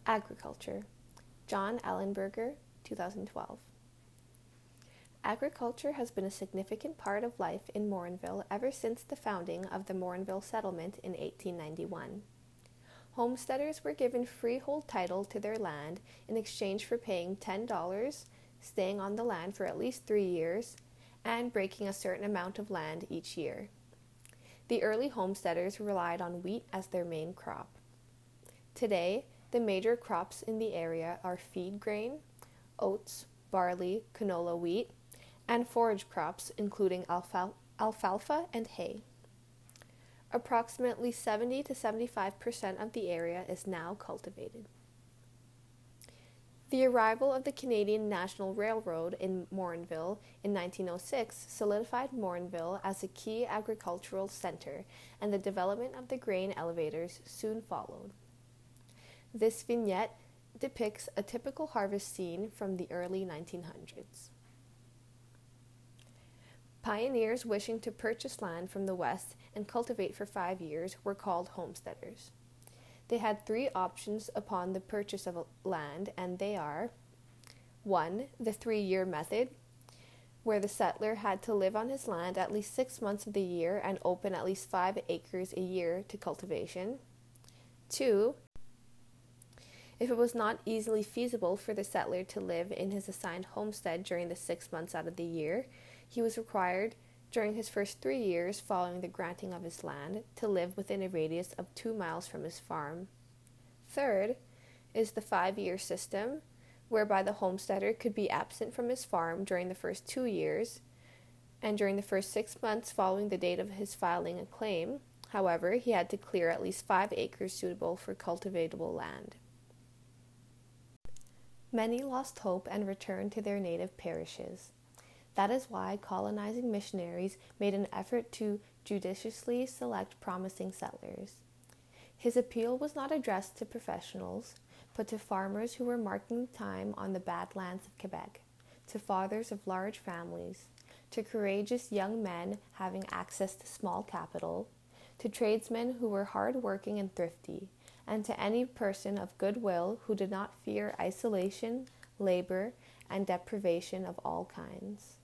Agriculture. John Ellenberger, 2012. Agriculture has been a significant part of life in Morinville ever since the founding of the Morinville settlement in 1891. Homesteaders were given freehold title to their land in exchange for paying $10, staying on the land for at least 3 years, and breaking a certain amount of land each year. The early homesteaders relied on wheat as their main crop. Today, the major crops in the area are feed grain, oats, barley, canola wheat, and forage crops including alfalfa and hay. Approximately 70 to 75% of the area is now cultivated. The arrival of the Canadian National Railroad in Morinville in 1906 solidified Morinville as a key agricultural center, and the development of the grain elevators soon followed. This vignette depicts a typical harvest scene from the early 1900s. Pioneers wishing to purchase land from the West and cultivate for 5 years were called homesteaders. They had 3 options upon the purchase of land, and they are: 1. The 3-year method, where the settler had to live on his land at least 6 months of the year and open at least 5 acres a year to cultivation. 2. If it was not easily feasible for the settler to live in his assigned homestead during the 6 months out of the year, he was required, during his first 3 years following the granting of his land, to live within a radius of 2 miles from his farm. Third is the 5-year system, whereby the homesteader could be absent from his farm during the first 2 years, and during the first 6 months following the date of his filing a claim. However, he had to clear at least 5 acres suitable for cultivatable land. Many lost hope and returned to their native parishes. That is why colonizing missionaries made an effort to judiciously select promising settlers. His appeal was not addressed to professionals, but to farmers who were marking time on the Badlands of Quebec, to fathers of large families, to courageous young men having access to small capital, to tradesmen who were hard-working and thrifty, and to any person of goodwill who did not fear isolation, labor, and deprivation of all kinds.